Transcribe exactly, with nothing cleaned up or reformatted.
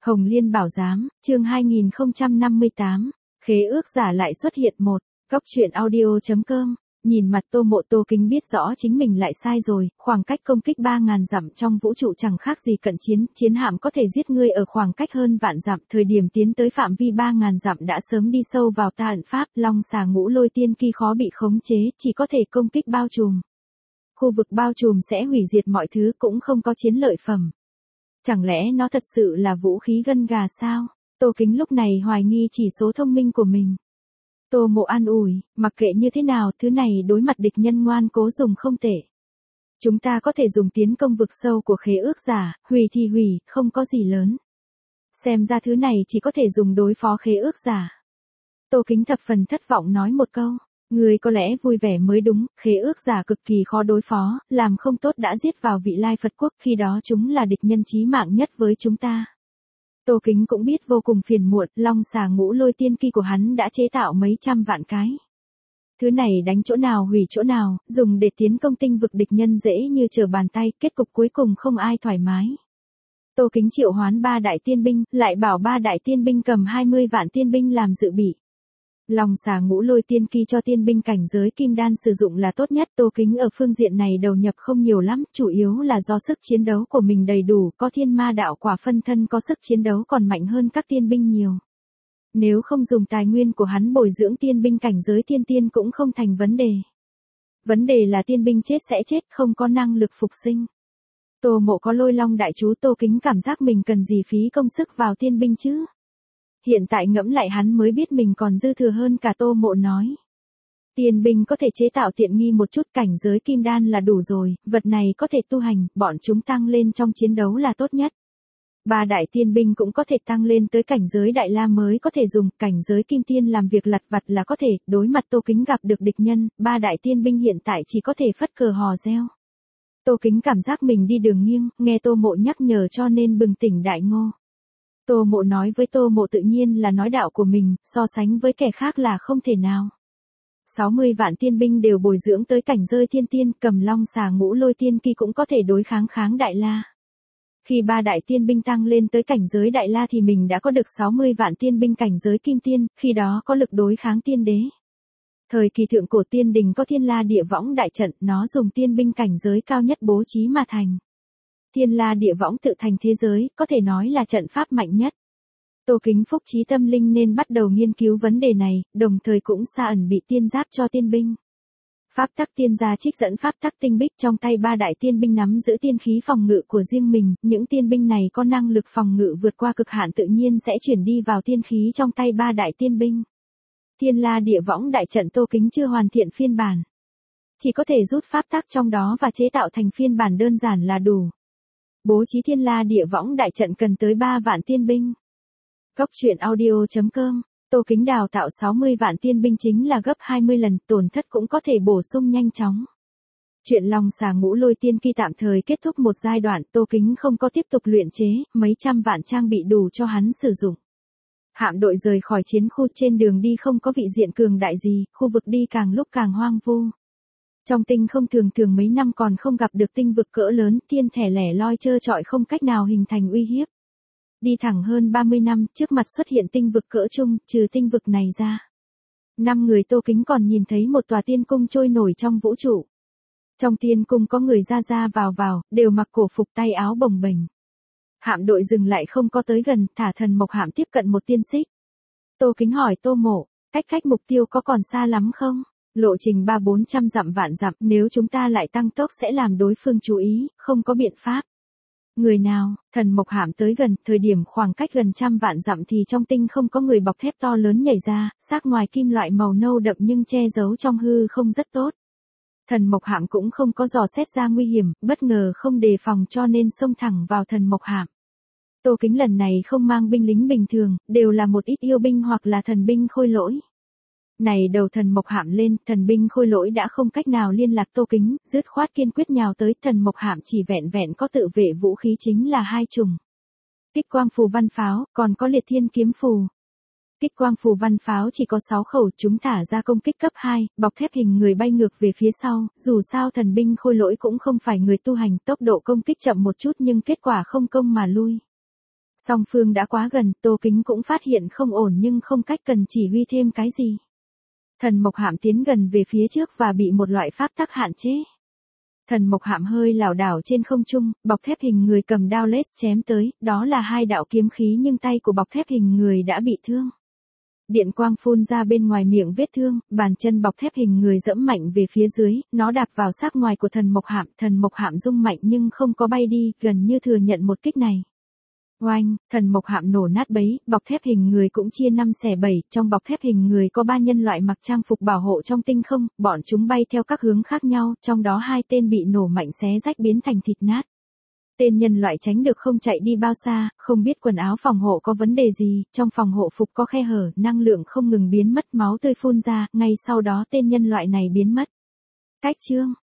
Hồng Liên Bảo Giám, chương hai nghìn không trăm năm mươi tám, khế ước giả lại xuất hiện một, góc truyện audio chấm com, nhìn mặt Tô Mộ Tô Kính biết rõ chính mình lại sai rồi, khoảng cách công kích ba ngàn dặm trong vũ trụ chẳng khác gì cận chiến, chiến hạm có thể giết ngươi ở khoảng cách hơn vạn dặm, thời điểm tiến tới phạm vi ba ngàn dặm đã sớm đi sâu vào ta ẩn pháp, long xà ngũ lôi tiên ki khó bị khống chế, chỉ có thể công kích bao trùm. Khu vực bao trùm sẽ hủy diệt mọi thứ cũng không có chiến lợi phẩm. Chẳng lẽ nó thật sự là vũ khí gân gà sao? Tô Kính lúc này hoài nghi chỉ số thông minh của mình. Tô Mộ an ủi, mặc kệ như thế nào, thứ này đối mặt địch nhân ngoan cố dùng không tệ. Chúng ta có thể dùng tiến công vực sâu của khế ước giả, hủy thì hủy, không có gì lớn. Xem ra thứ này chỉ có thể dùng đối phó khế ước giả. Tô Kính thập phần thất vọng nói một câu. Người có lẽ vui vẻ mới đúng, khế ước giả cực kỳ khó đối phó, làm không tốt đã giết vào vị lai Phật quốc, khi đó chúng là địch nhân chí mạng nhất với chúng ta. Tô Kính cũng biết vô cùng phiền muộn, long xà ngũ lôi tiên ki của hắn đã chế tạo mấy trăm vạn cái. Thứ này đánh chỗ nào hủy chỗ nào, dùng để tiến công tinh vực địch nhân dễ như trở bàn tay, kết cục cuối cùng không ai thoải mái. Tô Kính triệu hoán ba đại tiên binh, lại bảo ba đại tiên binh cầm hai mươi vạn tiên binh làm dự bị. Long xà ngũ lôi tiên ki cho tiên binh cảnh giới kim đan sử dụng là tốt nhất. Tô Kính ở phương diện này đầu nhập không nhiều lắm, chủ yếu là do sức chiến đấu của mình đầy đủ, có thiên ma đạo quả phân thân có sức chiến đấu còn mạnh hơn các tiên binh nhiều. Nếu không dùng tài nguyên của hắn bồi dưỡng tiên binh cảnh giới tiên tiên cũng không thành vấn đề. Vấn đề là tiên binh chết sẽ chết, không có năng lực phục sinh. Tô Mộ có lôi long đại chú, Tô Kính cảm giác mình cần gì phí công sức vào tiên binh chứ? Hiện tại ngẫm lại hắn mới biết mình còn dư thừa hơn cả Tô Mộ nói. Tiên binh có thể chế tạo tiện nghi một chút, cảnh giới kim đan là đủ rồi, vật này có thể tu hành, bọn chúng tăng lên trong chiến đấu là tốt nhất. Ba đại tiên binh cũng có thể tăng lên tới cảnh giới đại la mới có thể dùng, cảnh giới kim tiên làm việc lặt vặt là có thể, đối mặt Tô Kính gặp được địch nhân, ba đại tiên binh hiện tại chỉ có thể phất cờ hò reo. Tô Kính cảm giác mình đi đường nghiêng, nghe Tô Mộ nhắc nhở cho nên bừng tỉnh đại ngộ. Tô Mộ nói với Tô Mộ tự nhiên là nói đạo của mình, so sánh với kẻ khác là không thể nào. sáu mươi vạn tiên binh đều bồi dưỡng tới cảnh giới thiên tiên, cầm long xà ngũ lôi tiên ki cũng có thể đối kháng kháng đại la. Khi ba đại tiên binh tăng lên tới cảnh giới đại la thì mình đã có được sáu mươi vạn tiên binh cảnh giới kim tiên, khi đó có lực đối kháng tiên đế. Thời kỳ thượng cổ tiên đình có thiên la địa võng đại trận, nó dùng tiên binh cảnh giới cao nhất bố trí mà thành. Thiên la địa võng tự thành thế giới, có thể nói là trận pháp mạnh nhất. Tô Kính phúc trí tâm linh nên bắt đầu nghiên cứu vấn đề này, đồng thời cũng xa ẩn bị tiên giáp cho tiên binh. Pháp tắc tiên gia trích dẫn pháp tắc tinh bích trong tay ba đại tiên binh nắm giữ tiên khí phòng ngự của riêng mình, những tiên binh này có năng lực phòng ngự vượt qua cực hạn tự nhiên sẽ chuyển đi vào tiên khí trong tay ba đại tiên binh. Thiên la địa võng đại trận Tô Kính chưa hoàn thiện phiên bản. Chỉ có thể rút pháp tắc trong đó và chế tạo thành phiên bản đơn giản là đủ. Bố trí thiên la địa võng đại trận cần tới ba vạn tiên binh. Góc truyện audio chấm com, Tô Kính đào tạo sáu mươi vạn tiên binh chính là gấp hai mươi lần, tổn thất cũng có thể bổ sung nhanh chóng. Chuyện long xà ngũ lôi tiên ki tạm thời kết thúc một giai đoạn, Tô Kính không có tiếp tục luyện chế, mấy trăm vạn trang bị đủ cho hắn sử dụng. Hạm đội rời khỏi chiến khu, trên đường đi không có vị diện cường đại gì, khu vực đi càng lúc càng hoang vu. Trong tinh không thường thường mấy năm còn không gặp được tinh vực cỡ lớn, thiên thẻ lẻ loi trơ trọi không cách nào hình thành uy hiếp. Đi thẳng hơn ba mươi năm, trước mặt xuất hiện tinh vực cỡ trung, trừ tinh vực này ra. Năm người Tô Kính còn nhìn thấy một tòa tiên cung trôi nổi trong vũ trụ. Trong tiên cung có người ra ra vào vào, đều mặc cổ phục tay áo bồng bềnh. Hạm đội dừng lại không có tới gần, thả thần mộc hạm tiếp cận một tiên xích. Tô Kính hỏi Tô Mộ, cách cách mục tiêu có còn xa lắm không? Lộ trình ba bốn trăm dặm vạn dặm, nếu chúng ta lại tăng tốc sẽ làm đối phương chú ý, không có biện pháp. Người nào? Thần mộc hạm tới gần, thời điểm khoảng cách gần trăm vạn dặm thì trong tinh không có người bọc thép to lớn nhảy ra, xác ngoài kim loại màu nâu đậm nhưng che giấu trong hư không rất tốt. Thần mộc hạm cũng không có dò xét ra nguy hiểm, bất ngờ không đề phòng cho nên xông thẳng vào thần mộc hạm. Tô Kính lần này không mang binh lính bình thường, đều là một ít yêu binh hoặc là thần binh khôi lỗi. Này đầu thần mộc hạm lên, thần binh khôi lỗi đã không cách nào liên lạc Tô Kính, dứt khoát kiên quyết nhào tới, thần mộc hạm chỉ vẹn vẹn có tự vệ vũ khí chính là hai chùm. Kích quang phù văn pháo, còn có liệt thiên kiếm phù. Kích quang phù văn pháo chỉ có sáu khẩu, chúng thả ra công kích cấp hai, bọc thép hình người bay ngược về phía sau, dù sao thần binh khôi lỗi cũng không phải người tu hành, tốc độ công kích chậm một chút nhưng kết quả không công mà lui. Song phương đã quá gần, Tô Kính cũng phát hiện không ổn nhưng không cách cần chỉ huy thêm cái gì. Thần Mộc Hạm tiến gần về phía trước và bị một loại pháp tắc hạn chế. Thần Mộc Hạm hơi lảo đảo trên không trung, bọc thép hình người cầm đao lết chém tới, đó là hai đạo kiếm khí nhưng tay của bọc thép hình người đã bị thương. Điện quang phun ra bên ngoài miệng vết thương, bàn chân bọc thép hình người dẫm mạnh về phía dưới, nó đạp vào xác ngoài của thần Mộc Hạm, thần Mộc Hạm rung mạnh nhưng không có bay đi, gần như thừa nhận một kích này. Oanh, thần Mộc Hạm nổ nát bấy, bọc thép hình người cũng chia năm xẻ bảy, trong bọc thép hình người có ba nhân loại mặc trang phục bảo hộ trong tinh không, bọn chúng bay theo các hướng khác nhau, trong đó hai tên bị nổ mạnh xé rách biến thành thịt nát. Tên nhân loại tránh được không chạy đi bao xa, không biết quần áo phòng hộ có vấn đề gì, trong phòng hộ phục có khe hở, năng lượng không ngừng biến mất, máu tươi phun ra, ngay sau đó tên nhân loại này biến mất. Cách chương